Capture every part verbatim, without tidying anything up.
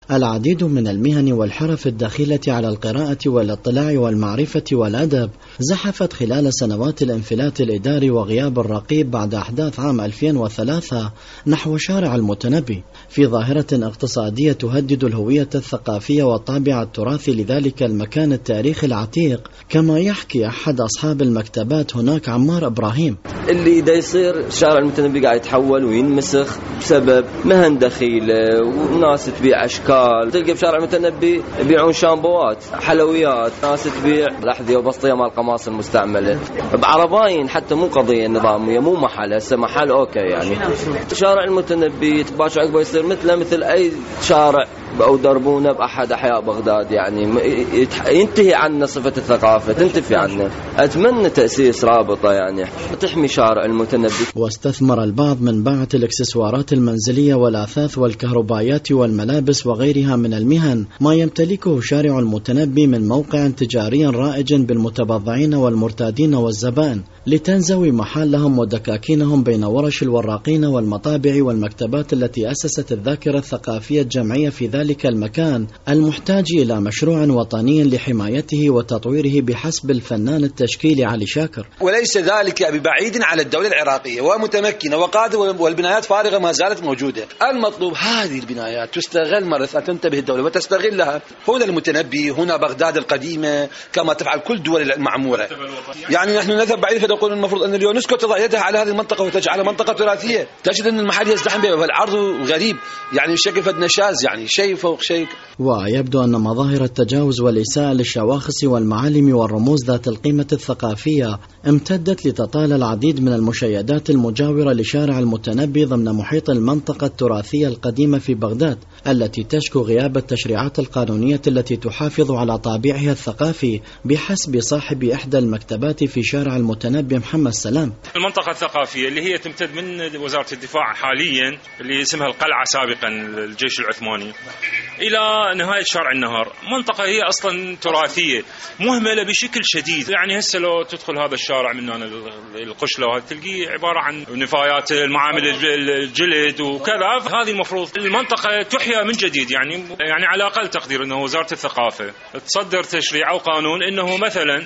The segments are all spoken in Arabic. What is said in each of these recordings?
العديد من المهن والحرف الداخلة على القراءة والاطلاع والمعرفة والأدب زحفت خلال سنوات الانفلات الإداري وغياب الرقيب بعد أحداث عام ألفين وثلاثة نحو شارع المتنبي، في ظاهرة اقتصادية تهدد الهوية الثقافية والطابع التراثي لذلك المكان التاريخي العتيق، كما يحكي أحد أصحاب المكتبات هناك عمار إبراهيم. اللي دا يصير شارع المتنبي قاعد يتحول وينمسخ بسبب مهن دخيلة وناس تبيع أشكال. تلقى بشارع المتنبي يبيعون شامبوات، حلويات، ناس تبيع الأحذية وبسطية مال القماص المستعملة بعرباين، حتى مو قضية نظامية، مو محل، هسه محل أوكي يعني. شارع المتنبي تباشر عقبه يصير مثله مثل أي شارع أو دربونه بأحد أحياء بغداد، يعني ينتهي عنا صفة الثقافة، تنتفي عنا. أتمنى تأسيس رابطة يعني تحمي شارع المتنبي. واستثمر البعض من باعة الإكسسوارات المنزلية والأثاث والكهربائيات والملابس وغيرها من المهن ما يمتلكه شارع المتنبي من موقع تجاري رائج بالمتبضعين والمرتادين والزبائن، لتنزوي محلهم ودكاكينهم بين ورش الوراقين والمطابع والمكتبات التي أسست الذاكرة الثقافية الجمعية في ذلك المكان المحتاج إلى مشروع وطني لحمايته وتطويره بحسب الفنان التشكيلي علي شاكر. وليس ذلك ببعيد على الدولة العراقية ومتمكنة وقادرة والبنايات فارغة ما زالت موجودة. المطلوب هذه البنايات تستغل مرة تنتبه الدولة وتستغلها. هنا المتنبي، هنا بغداد القديمة كما تفعل كل الدول المعمورة. يعني نحن نذهب بعيد فنقول المفروض أن اليونسكو تضع يدها على هذه المنطقة وتجعلها منطقة تراثية. تجد أن المحل يزدحم بها والعرض غريب، يعني بشكل فد نشاز، يعني شيء فوق شيء. ويبدو أن مظاهر التجاوز والإساءة للشواخص والمعالم والرموز ذات القيمة الثقافية امتدت لتطال العديد من المشيدات المجاورة لشارع المتنبي ضمن محيط المنطقة التراثية القديمة في بغداد، التي تشكو غياب التشريعات القانونية التي تحافظ على طابعها الثقافي بحسب صاحب إحدى المكتبات في شارع المتنبي محمد سلام. المنطقة الثقافية اللي هي تمتد من وزارة الدفاع حاليا اللي اسمها القلعة سابقا الجيش العثماني إلى نهاية شارع النهر، منطقة هي أصلا تراثية مهملة بشكل شديد. يعني هسه لو تدخل هذا الشارع من هنا القشلة وهذا تلقيه عبارة عن نفايات المعامل الجلد وكذا. هذه المفروض المنطقة تحيا من جديد، يعني يعني على أقل تقدير أنه وزارة الثقافة تصدر تشريع أو قانون أنه مثلا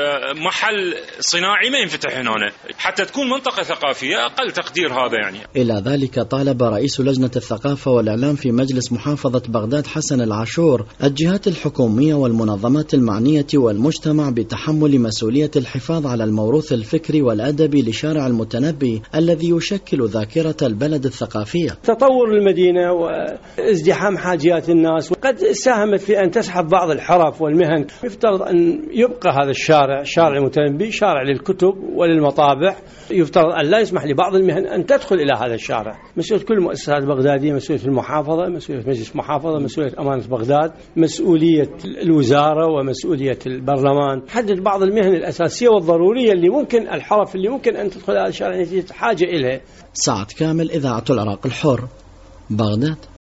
محل صناعي ما ينفتح هنا حتى تكون منطقة ثقافية، أقل تقدير هذا يعني. إلى ذلك طالب رئيس لجنة الثقافة والإعلام في مجلس محافظة بغداد حسن العاشور الجهات الحكومية والمنظمات المعنية والمجتمع بتحمل مسؤولية الحفاظ على الموروث الفكري والأدبي لشارع المتنبي الذي يشكل ذاكرة البلد الثقافية. تطور المدينة وازدحام حاجيات الناس وقد ساهمت في أن تسحب بعض الحرف والمهن. يفترض أن يبقى هذا الشارع شارع المتنبي شارع للكتب وللمطابع، يفترض أن لا يسمح لبعض المهن أن تدخل إلى هذا الشارع. مسؤولية كل المؤسسات البغدادية، مسؤولية المحافظة، مسؤولية مجلس محافظة، مسؤولية أمانة بغداد، مسؤولية الوزارة ومسؤولية البرلمان. حدد بعض المهن الأساسية والضرورية اللي ممكن الحرف اللي ممكن أن تدخل هذا الشارع نتيجة حاجة إليه. سعد كامل، إذاعة العراق الحر، بغداد.